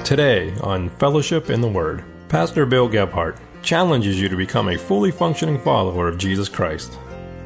Today on Fellowship in the Word, Pastor Bill Gebhardt challenges you to become a fully functioning follower of Jesus Christ.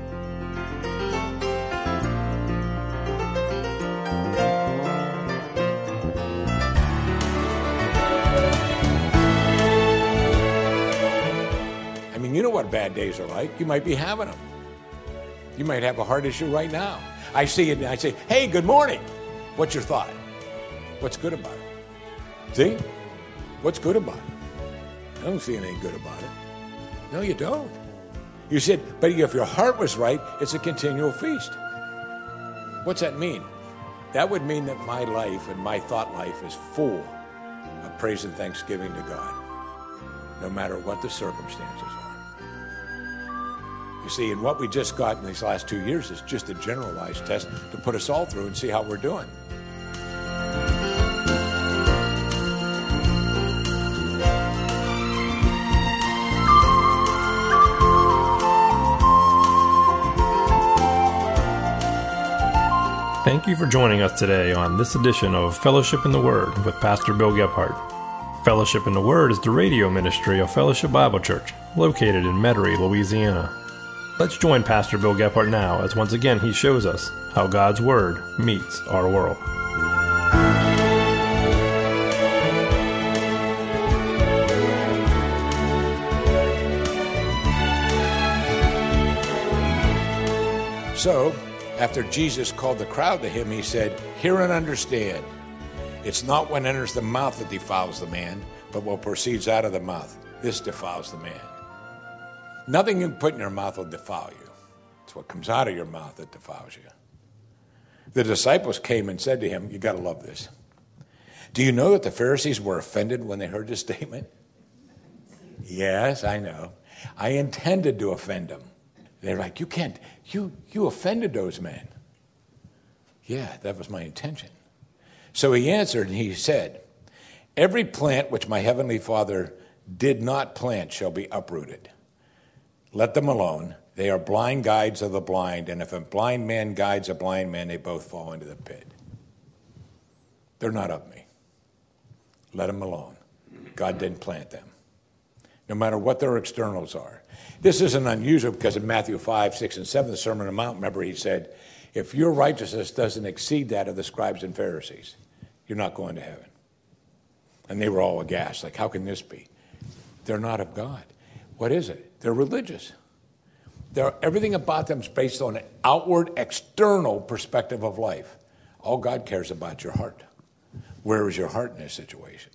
I mean, you know what bad days are like. You might be having them. You might have a heart issue right now. I see it and I say, hey, good morning. What's your thought? What's good about it? See? What's good about it? I don't see anything good about it. No, you don't. You said, but if your heart was right, it's a continual feast. What's that mean? That would mean that my life and my thought life is full of praise and thanksgiving to God, no matter what the circumstances are. You see, and what we just got in these last 2 years is just a generalized test to put us all through and see how we're doing. Thank you for joining us today on this edition of Fellowship in the Word with Pastor Bill Gebhardt. Fellowship in the Word is the radio ministry of Fellowship Bible Church, located in Metairie, Louisiana. Let's join Pastor Bill Gebhardt now as once again he shows us how God's Word meets our world. So, after Jesus called the crowd to him, he said, hear and understand. It's not what enters the mouth that defiles the man, but what proceeds out of the mouth. This defiles the man. Nothing you can put in your mouth will defile you. It's what comes out of your mouth that defiles you. The disciples came and said to him, you got to love this. Do you know that the Pharisees were offended when they heard this statement? Yes, I know. I intended to offend them. They're like, you can't, you offended those men. Yeah, that was my intention. So he answered and he said, every plant which my heavenly Father did not plant shall be uprooted. Let them alone. They are blind guides of the blind, and if a blind man guides a blind man, they both fall into the pit. They're not of me. Let them alone. God didn't plant them, no matter what their externals are. This isn't unusual because in Matthew 5, 6, and 7, the Sermon on the Mount, remember he said, if your righteousness doesn't exceed that of the scribes and Pharisees, you're not going to heaven. And they were all aghast, like, how can this be? They're not of God. What is it? They're religious. Everything about them is based on an outward, external perspective of life. All God cares about your heart. Where is your heart in this situation?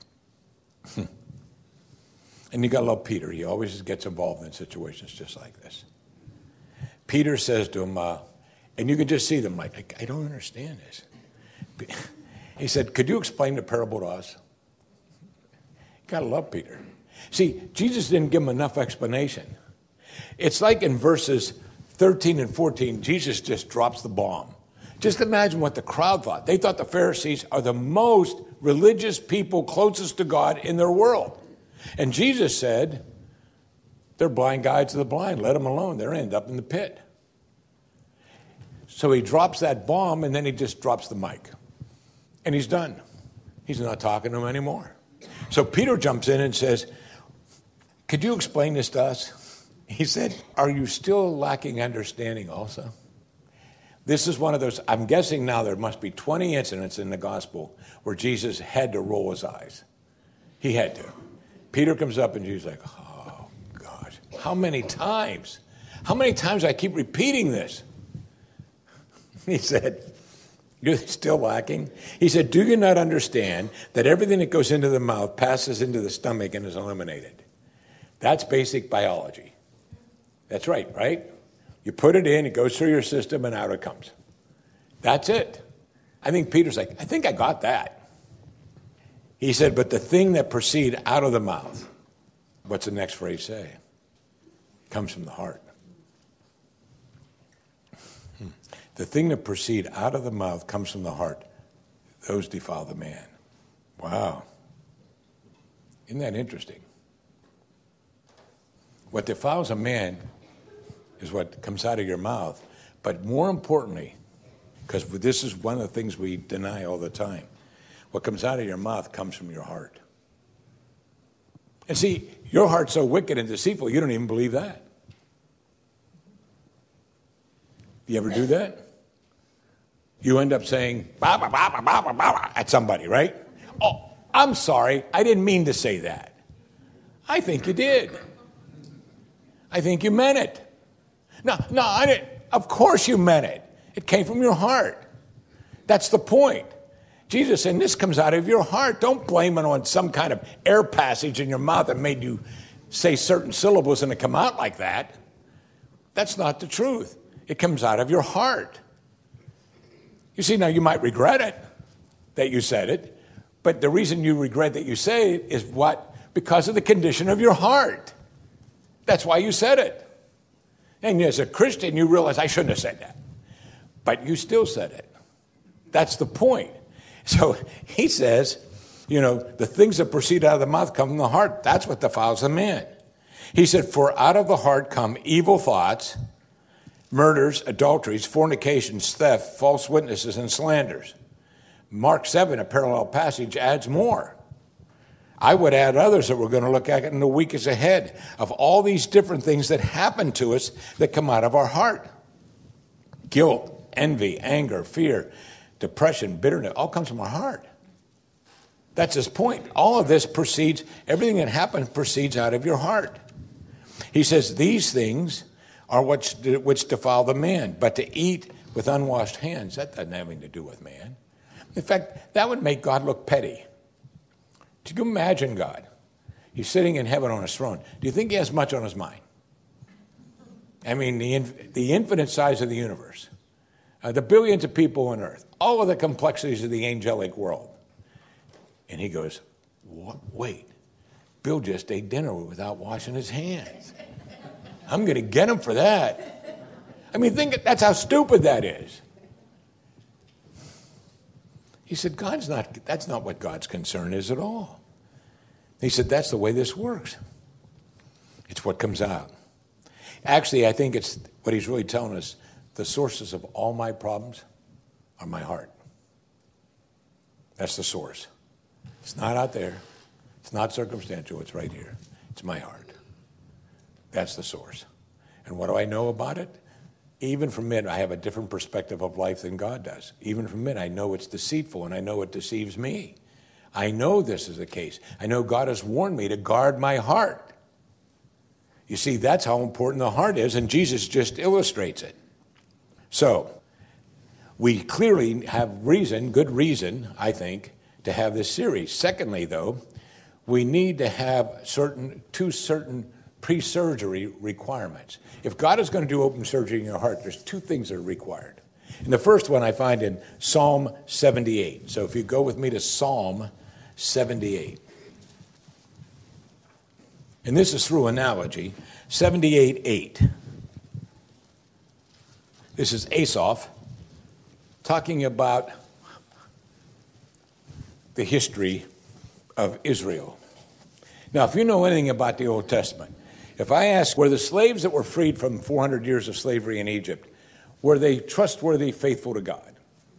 And you got to love Peter. He always gets involved in situations just like this. Peter says to him, and you can just see them like, I don't understand this. He said, could you explain the parable to us? You got to love Peter. See, Jesus didn't give him enough explanation. It's like in verses 13 and 14, Jesus just drops the bomb. Just imagine what the crowd thought. They thought the Pharisees are the most religious people closest to God in their world. And Jesus said, they're blind guides of the blind. Let them alone. They'll end up in the pit. So he drops that bomb, and then he just drops the mic. And he's done. He's not talking to them anymore. So Peter jumps in and says, could you explain this to us? He said, are you still lacking understanding also? This is one of those, I'm guessing now there must be 20 incidents in the gospel where Jesus had to roll his eyes. He had to. Peter comes up and Jesus is like, oh, God, how many times? How many times I keep repeating this? He said, you're still lacking? He said, do you not understand that everything that goes into the mouth passes into the stomach and is eliminated? That's basic biology. That's right? You put it in, it goes through your system, and out it comes. That's it. I think Peter's like, I think I got that. He said, but the thing that proceeds out of the mouth, what's the next phrase say? Comes from the heart. The thing that proceeds out of the mouth comes from the heart. Those defile the man. Wow. Isn't that interesting? What defiles a man is what comes out of your mouth. But more importantly, because this is one of the things we deny all the time, What comes out of your mouth comes from your heart. And see, your heart's so wicked and deceitful, you don't even believe that. You ever do that? You end up saying, bah, bah, bah, bah, bah, bah, bah, at somebody, right? Oh, I'm sorry, I didn't mean to say that. I think you did. I think you meant it. No, I didn't. Of course you meant it. It came from your heart. That's the point. Jesus said, this comes out of your heart. Don't blame it on some kind of air passage in your mouth that made you say certain syllables and it come out like that. That's not the truth. It comes out of your heart. You see, now you might regret it that you said it, but the reason you regret that you say it is what? Because of the condition of your heart. That's why you said it. And as a Christian, you realize, I shouldn't have said that. But you still said it. That's the point. So he says, the things that proceed out of the mouth come from the heart. That's what defiles the man. He said, for out of the heart come evil thoughts, murders, adulteries, fornications, theft, false witnesses, and slanders. Mark 7, a parallel passage, adds more. I would add others that we're going to look at in the weeks ahead of all these different things that happen to us that come out of our heart. Guilt, envy, anger, fear, depression, bitterness, all comes from our heart. That's his point. All of this proceeds, everything that happens proceeds out of your heart. He says these things are which defile the man, but to eat with unwashed hands, that doesn't have anything to do with man. In fact, that would make God look petty. Can you imagine God? He's sitting in heaven on his throne. Do you think he has much on his mind? I mean, the infinite size of the universe, the billions of people on earth, all of the complexities of the angelic world. And he goes, what? Wait, Bill just ate dinner without washing his hands. I'm going to get him for that. I mean, that's how stupid that is. He said, that's not what God's concern is at all. He said, that's the way this works. It's what comes out. Actually, I think it's what he's really telling us. The sources of all my problems are my heart. That's the source. It's not out there. It's not circumstantial. It's right here. It's my heart. That's the source. And what do I know about it? Even from it, I have a different perspective of life than God does. Even from it, I know it's deceitful, and I know it deceives me. I know this is the case. I know God has warned me to guard my heart. You see, that's how important the heart is, and Jesus just illustrates it. So, we clearly have good reason, I think, to have this series. Secondly, though, we need to have two certain pre-surgery requirements. If God is going to do open surgery in your heart, there's two things that are required. And the first one I find in Psalm 78. So if you go with me to Psalm 78. And this is through analogy. 78:8. This is Asaph talking about the history of Israel. Now, if you know anything about the Old Testament, if I ask, were the slaves that were freed from 400 years of slavery in Egypt, were they trustworthy, faithful to God?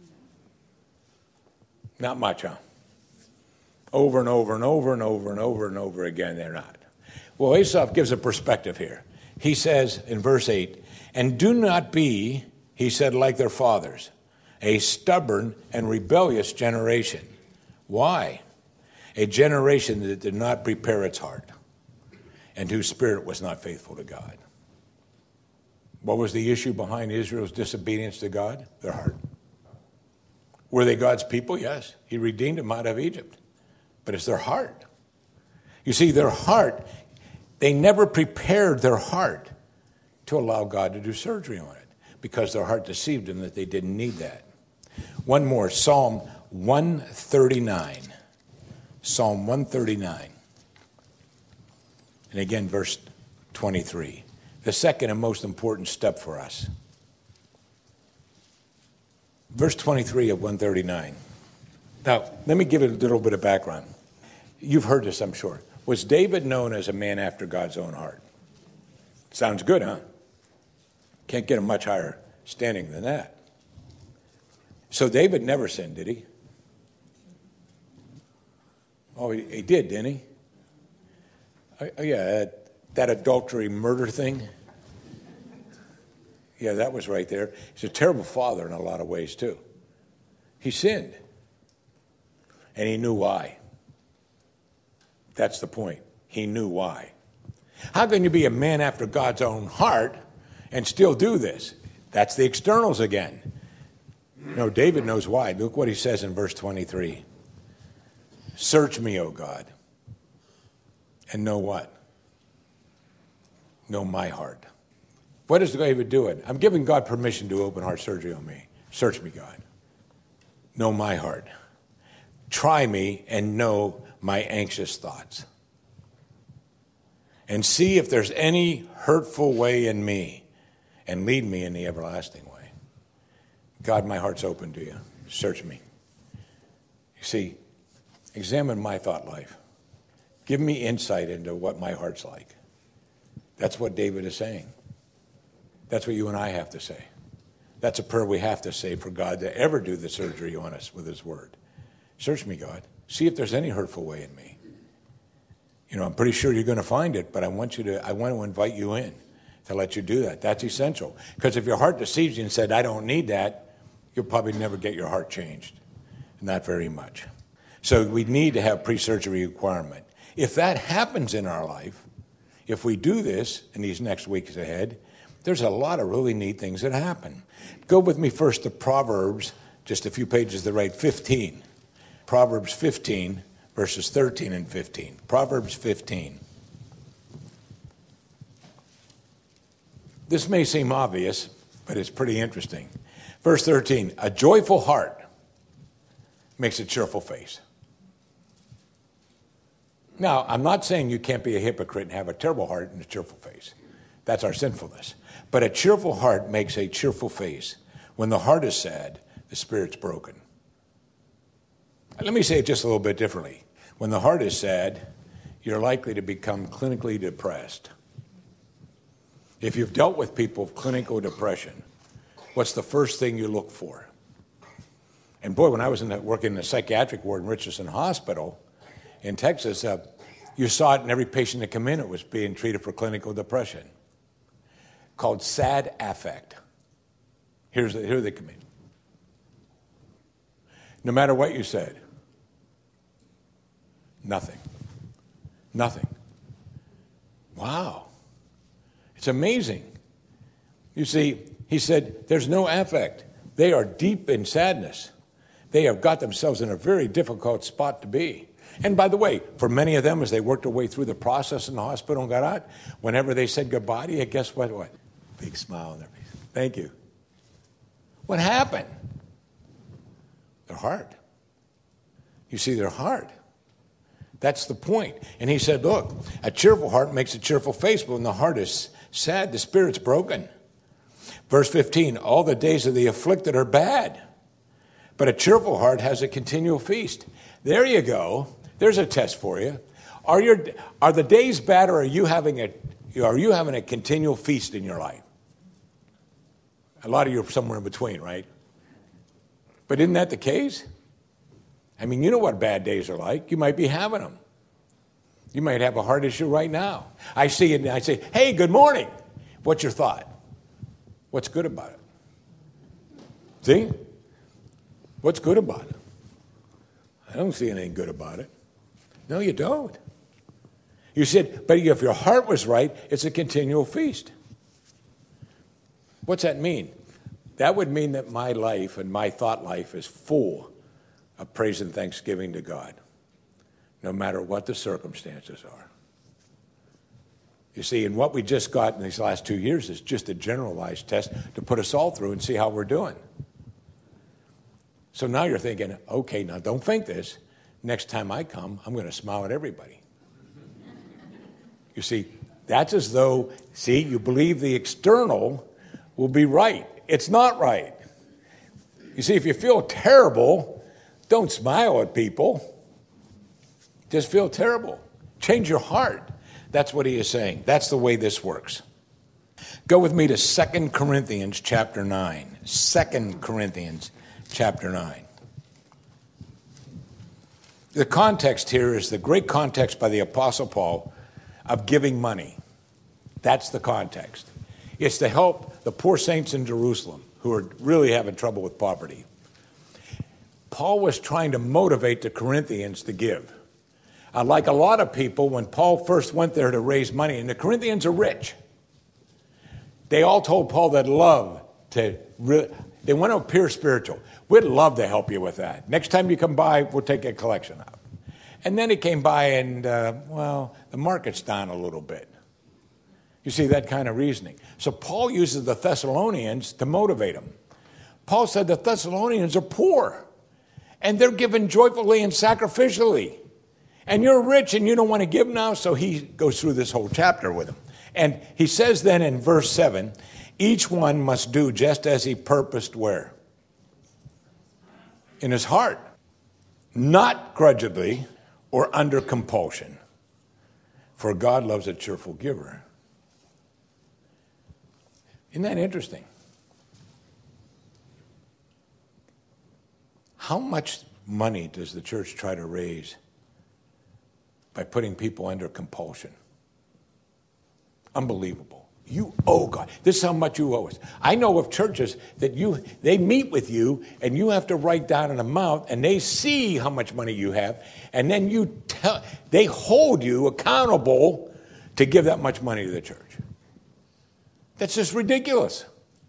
Not much, huh? Over and over and over and over and over and over again, they're not. Well, Asaph gives a perspective here. He says in verse 8, and do not be, he said, like their fathers, a stubborn and rebellious generation. Why? A generation that did not prepare its heart and whose spirit was not faithful to God. What was the issue behind Israel's disobedience to God? Their heart. Were they God's people? Yes. He redeemed them out of Egypt. But it's their heart. You see, their heart, they never prepared their heart to allow God to do surgery on it because their heart deceived them that they didn't need that. One more, Psalm 139. Psalm 139. And again, verse 23. The second and most important step for us. Verse 23 of 139. Now, let me give it a little bit of background. You've heard this, I'm sure. Was David known as a man after God's own heart? Sounds good, huh? Can't get a much higher standing than that. So David never sinned, did he? Oh, he did, didn't he? Oh, yeah, that adultery murder thing. Yeah, that was right there. He's a terrible father in a lot of ways, too. He sinned. And he knew why. That's the point. He knew why. How can you be a man after God's own heart and still do this? That's the externals again. No, David knows why. Look what he says in verse 23. Search me, O God, and know what? Know my heart. What is David doing? I'm giving God permission to open heart surgery on me. Search me, God. Know my heart. Try me and know my anxious thoughts. And see if there's any hurtful way in me, and lead me in the everlasting way. God, my heart's open to you. Search me. You see, examine my thought life. Give me insight into what my heart's like. That's what David is saying. That's what you and I have to say. That's a prayer we have to say for God to ever do the surgery on us with his word. Search me, God. See if there's any hurtful way in me. You know, I'm pretty sure you're going to find it, but I want to invite you in to let you do that. That's essential. Because if your heart deceives you and said, I don't need that, you'll probably never get your heart changed. Not very much. So we need to have pre-surgery requirement. If that happens in our life, if we do this in these next weeks ahead, there's a lot of really neat things that happen. Go with me first to Proverbs, just a few pages to the right, 15. Proverbs 15, verses 13 and 15. Proverbs 15. This may seem obvious, but it's pretty interesting. Verse 13, a joyful heart makes a cheerful face. Now, I'm not saying you can't be a hypocrite and have a terrible heart and a cheerful face. That's our sinfulness. But a cheerful heart makes a cheerful face. When the heart is sad, the spirit's broken. Let me say it just a little bit differently. When the heart is sad, you're likely to become clinically depressed. If you've dealt with people with clinical depression, what's the first thing you look for? And boy, when I was working in the psychiatric ward in Richardson Hospital in Texas, you saw it in every patient that came in. It was being treated for clinical depression, called sad affect. Here they come in. No matter what you said, nothing. Nothing. Wow. It's amazing. You see, he said, there's no affect. They are deep in sadness. They have got themselves in a very difficult spot to be. And by the way, for many of them, as they worked their way through the process in the hospital and got out, whenever they said goodbye to you, guess what? Big smile on their face. Thank you. What happened? Their heart. You see, their heart. That's the point. And he said, look, a cheerful heart makes a cheerful face, but when the heart is sad, the spirit's broken. Verse 15, all the days of the afflicted are bad, but a cheerful heart has a continual feast. There you go. There's a test for you. Are the days bad, or are you having a continual feast in your life? A lot of you are somewhere in between, right? But isn't that the case? I mean, you know what bad days are like. You might be having them. You might have a heart issue right now. I see it and I say, hey, good morning. What's your thought? What's good about it? See? What's good about it? I don't see anything good about it. No, you don't. You said, but if your heart was right, it's a continual feast. What's that mean? That would mean that my life and my thought life is full of praise and thanksgiving to God, no matter what the circumstances are. You see, and what we just got in these last 2 years is just a generalized test to put us all through and see how we're doing. So now you're thinking, okay, now don't think this. Next time I come, I'm going to smile at everybody. You see, that's as though, you believe the external will be right. It's not right. You see, if you feel terrible, don't smile at people. Just feel terrible. Change your heart. That's what he is saying. That's the way this works. Go with me to 2 Corinthians chapter 9. 2 Corinthians chapter 9. The context here is the great context by the Apostle Paul of giving money. That's the context. It's to help the poor saints in Jerusalem who are really having trouble with poverty. Paul was trying to motivate the Corinthians to give. Like a lot of people, when Paul first went there to raise money, and the Corinthians are rich, they all told Paul they'd love to, they want to appear spiritual. We'd love to help you with that. Next time you come by, we'll take a collection out. And then he came by and, the market's down a little bit. You see that kind of reasoning. So Paul uses the Thessalonians to motivate them. Paul said the Thessalonians are poor, and they're given joyfully and sacrificially. And you're rich and you don't want to give now, so he goes through this whole chapter with them. And he says then in verse 7, each one must do just as he purposed where? In his heart. Not grudgingly or under compulsion. For God loves a cheerful giver. Isn't that interesting? How much money does the church try to raise by putting people under compulsion? Unbelievable. You owe God. This is how much you owe us. I know of churches that they meet with you and you have to write down an amount and they see how much money you have and then they hold you accountable to give that much money to the church. That's just ridiculous.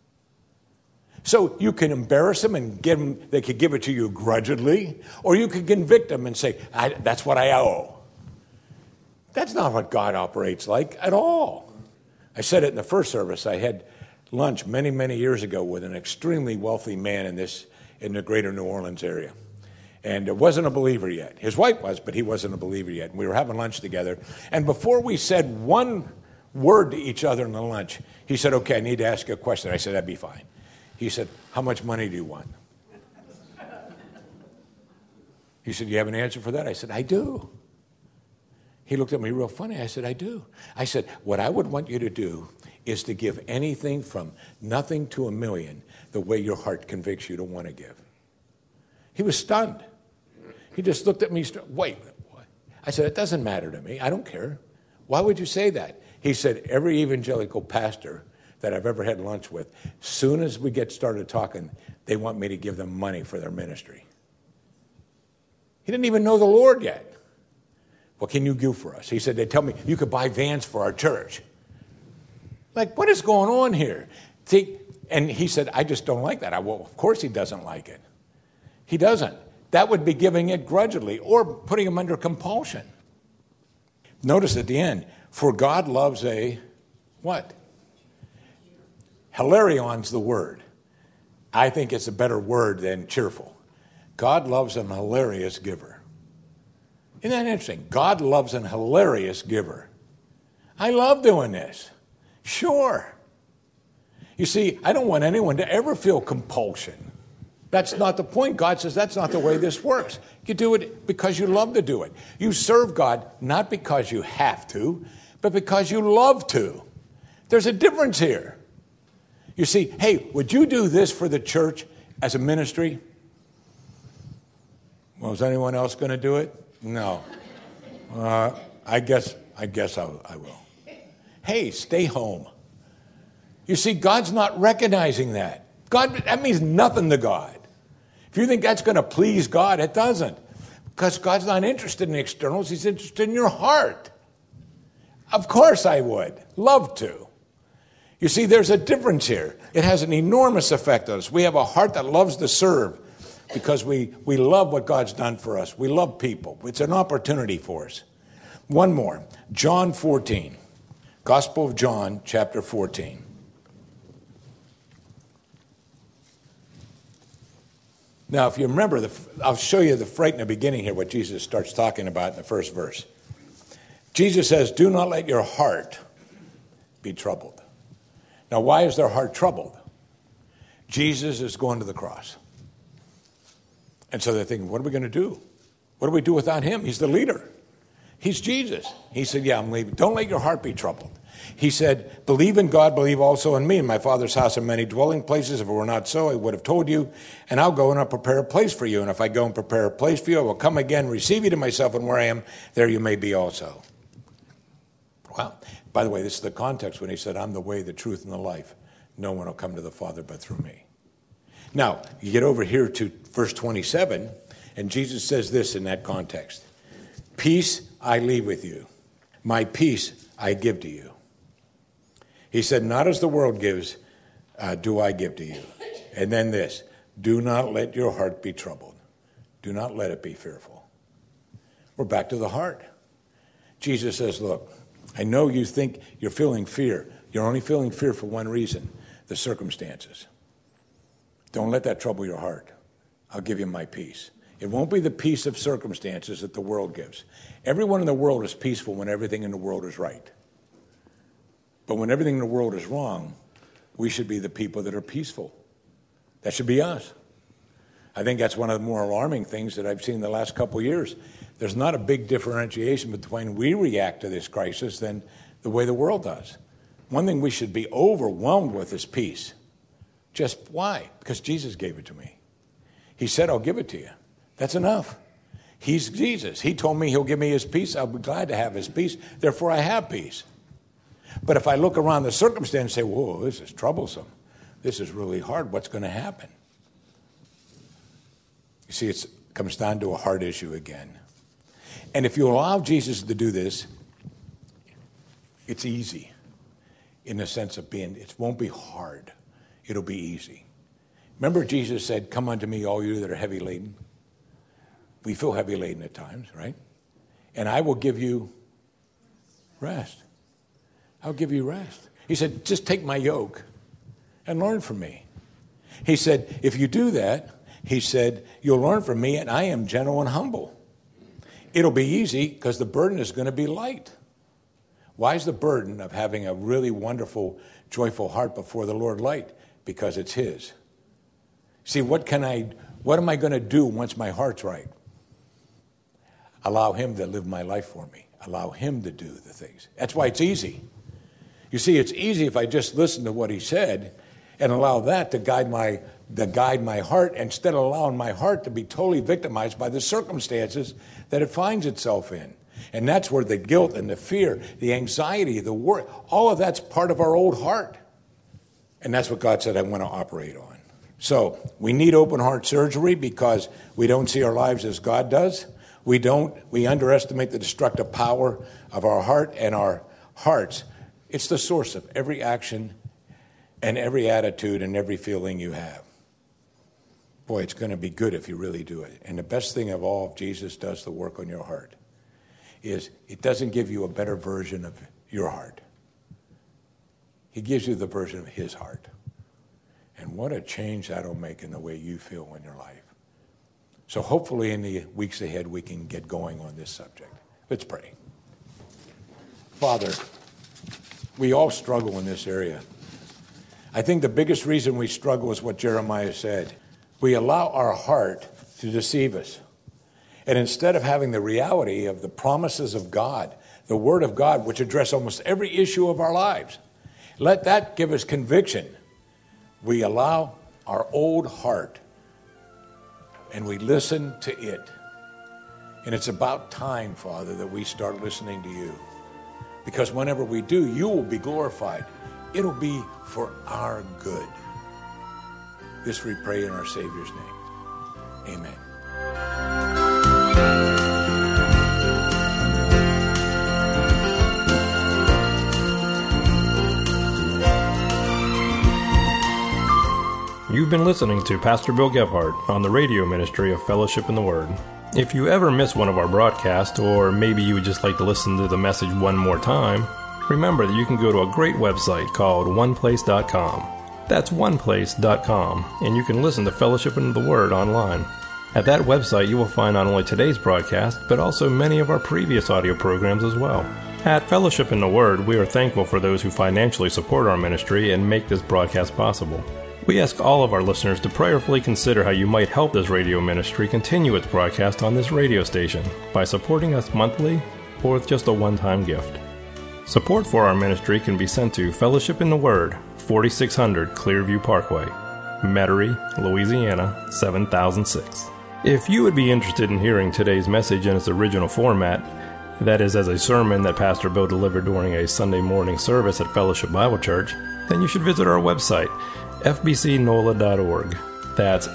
So you can embarrass them and they could give it to you grudgingly, or you could convict them and say, that's what I owe. That's not what God operates like at all. I said it in the first service. I had lunch many, many years ago with an extremely wealthy man in the greater New Orleans area. And wasn't a believer yet. His wife was, but he wasn't a believer yet. And we were having lunch together. And before we said one word to each other in the lunch, he said, okay, I need to ask you a question. I said, that'd be fine. He said, how much money do you want? He said, you have an answer for that? I said, I do. He looked at me real funny. I said, I do. I said, what I would want you to do is to give anything from nothing to $1 million the way your heart convicts you to want to give. He was stunned. He just looked at me, wait. I said, it doesn't matter to me. I don't care. Why would you say that? He said, every evangelical pastor that I've ever had lunch with, soon as we get started talking, they want me to give them money for their ministry. He didn't even know the Lord yet. What can you do for us? He said, they tell me you could buy vans for our church. Like, what is going on here? See, and he said, I just don't like that. Well, of course he doesn't like it. He doesn't. That would be giving it grudgingly or putting him under compulsion. Notice at the end, for God loves a what? Hilarion's the word. I think it's a better word than cheerful. God loves an hilarious giver. Isn't that interesting? God loves an hilarious giver. I love doing this. Sure. You see, I don't want anyone to ever feel compulsion. That's not the point. God says that's not the way this works. You do it because you love to do it. You serve God not because you have to, but because you love to. There's a difference here. You see, hey, would you do this for the church as a ministry? Well, is anyone else going to do it? No. I guess I will. Hey, stay home. You see, God's not recognizing that. That means nothing to God. If you think that's going to please God, it doesn't. Because God's not interested in externals. He's interested in your heart. Of course I would. Love to. You see, there's a difference here. It has an enormous effect on us. We have a heart that loves to serve because we love what God's done for us. We love people. It's an opportunity for us. One more. John 14. Gospel of John, chapter 14. Now, if you remember, I'll show you right in the beginning here what Jesus starts talking about in the first verse. Jesus says, do not let your heart be troubled. Now, why is their heart troubled? Jesus is going to the cross. And so they're thinking, what are we going to do? What do we do without him? He's the leader. He's Jesus. He said, yeah, I'm leaving. Don't let your heart be troubled. He said, believe in God, believe also in me. In my Father's house are many dwelling places. If it were not so, I would have told you. And I'll go and I'll prepare a place for you. And if I go and prepare a place for you, I will come again, receive you to myself, and where I am, there you may be also. Wow. By the way, this is the context when he said, I'm the way, the truth, and the life. No one will come to the Father but through me. Now, you get over here to verse 27, and Jesus says this in that context. Peace I leave with you. My peace I give to you. He said, not as the world gives, do I give to you. And then this, do not let your heart be troubled. Do not let it be fearful. We're back to the heart. Jesus says, look, I know you think you're feeling fear. You're only feeling fear for one reason, the circumstances. Don't let that trouble your heart. I'll give you my peace. It won't be the peace of circumstances that the world gives. Everyone in the world is peaceful when everything in the world is right. But when everything in the world is wrong, we should be the people that are peaceful. That should be us. I think that's one of the more alarming things that I've seen the last couple of years. There's not a big differentiation between we react to this crisis than the way the world does. One thing we should be overwhelmed with is peace. Just why? Because Jesus gave it to me. He said, I'll give it to you. That's enough. He's Jesus. He told me he'll give me his peace. I'll be glad to have his peace. Therefore, I have peace. But if I look around the circumstance and say, whoa, this is troublesome. This is really hard. What's going to happen? You see, it comes down to a heart issue again. And if you allow Jesus to do this, it's easy in the sense of being, it won't be hard. It'll be easy. Remember Jesus said, come unto me, all you that are heavy laden. We feel heavy laden at times, right? And I will give you rest. I'll give you rest. He said, just take my yoke and learn from me. He said, if you do that, he said, you'll learn from me, and I am gentle and humble. It'll be easy because the burden is going to be light. Why is the burden of having a really wonderful, joyful heart before the Lord light? Because it's his. See, what am I going to do once my heart's right? Allow him to live my life for me. Allow him to do the things. That's why it's easy. You see, it's easy if I just listen to what he said and allow that to guide my heart instead of allowing my heart to be totally victimized by the circumstances that it finds itself in. And that's where the guilt and the fear, the anxiety, the worry, all of that's part of our old heart. And that's what God said I want to operate on. So we need open heart surgery because we don't see our lives as God does. We underestimate the destructive power of our heart and our hearts. It's the source of every action and every attitude and every feeling you have. Boy, it's going to be good if you really do it. And the best thing of all, if Jesus does the work on your heart, is it doesn't give you a better version of your heart. He gives you the version of his heart. And what a change that'll make in the way you feel in your life. So hopefully in the weeks ahead we can get going on this subject. Let's pray. Father, we all struggle in this area. I think the biggest reason we struggle is what Jeremiah said. We allow our heart to deceive us. And instead of having the reality of the promises of God, the Word of God, which address almost every issue of our lives, let that give us conviction. We allow our old heart and we listen to it. And it's about time, Father, that we start listening to you. Because whenever we do, you will be glorified. It'll be for our good. This we pray in our Savior's name. Amen. You've been listening to Pastor Bill Gebhardt on the radio ministry of Fellowship in the Word. If you ever miss one of our broadcasts, or maybe you would just like to listen to the message one more time, remember that you can go to a great website called oneplace.com. That's oneplace.com, and you can listen to Fellowship in the Word online. At that website, you will find not only today's broadcast, but also many of our previous audio programs as well. At Fellowship in the Word, we are thankful for those who financially support our ministry and make this broadcast possible. We ask all of our listeners to prayerfully consider how you might help this radio ministry continue its broadcast on this radio station by supporting us monthly or with just a one-time gift. Support for our ministry can be sent to Fellowship in the Word, 4600 Clearview Parkway, Metairie, Louisiana, 7006. If you would be interested in hearing today's message in its original format, that is as a sermon that Pastor Bill delivered during a Sunday morning service at Fellowship Bible Church, then you should visit our website, fbcnola.org. That's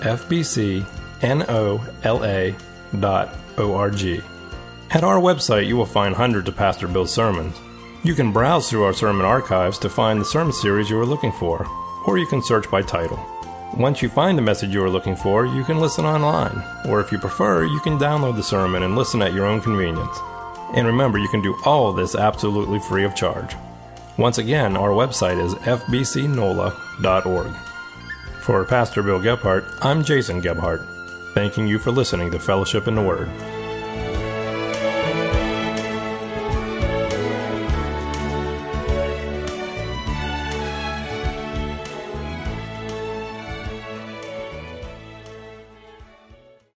fbcnola.org. At our website, you will find hundreds of Pastor Bill's sermons. You can browse through our sermon archives to find the sermon series you are looking for, or you can search by title. Once you find the message you are looking for, you can listen online, or if you prefer, you can download the sermon and listen at your own convenience. And remember, you can do all of this absolutely free of charge. Once again, our website is fbcnola.org. For Pastor Bill Gebhardt, I'm Jason Gebhardt, thanking you for listening to Fellowship in the Word.